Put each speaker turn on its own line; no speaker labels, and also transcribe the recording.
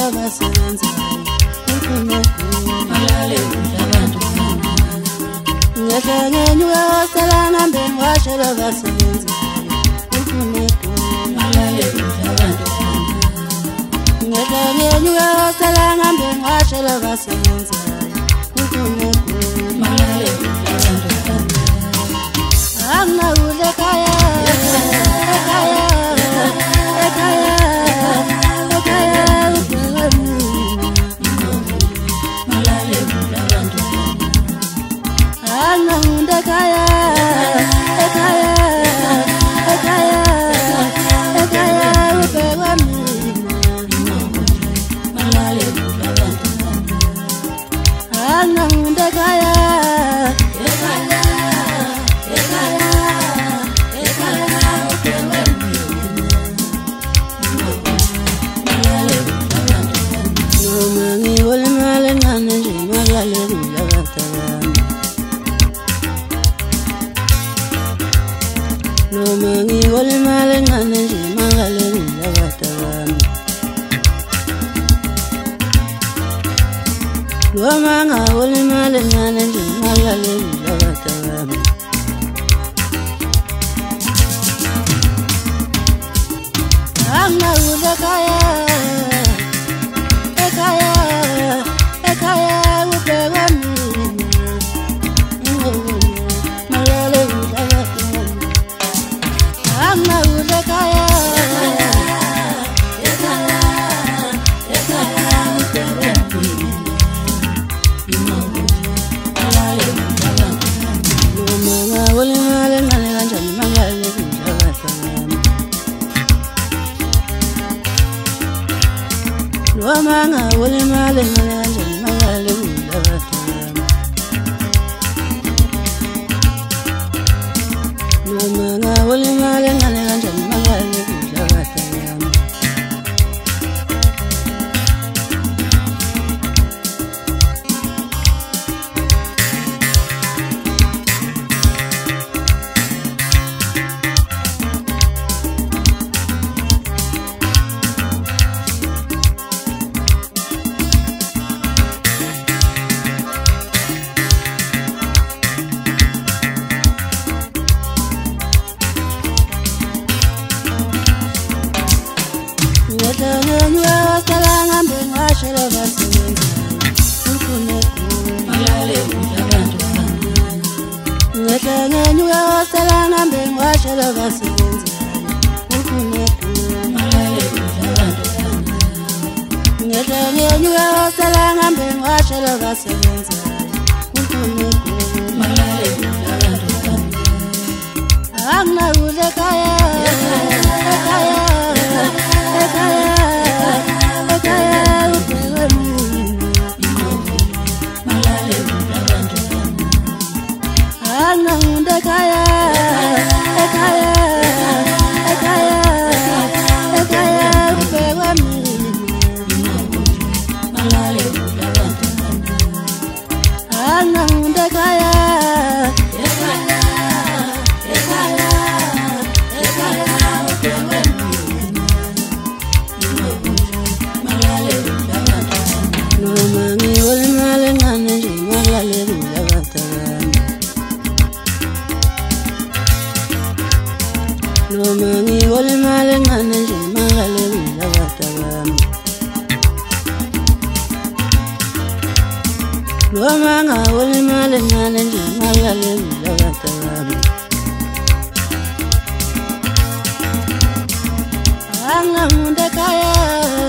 abasebenzayo malale abantu ngehlanyanyuka wasala ngambe ngwashela abasebenzayo malale abantu ngehlanyanyuka wasala ngambe ngwashela abasebenzayo malale abantu angawule kaya Wamanga wole male ngane nje malale labatawami Anga ule kaya ekaya ubega mina malale labatawami Anga ule kaya Wamanga wole male ngane malale labatawami Wamanga wole male ngane malale labatawami Wamanga wole male ngane malale labatawami Anga munde kaya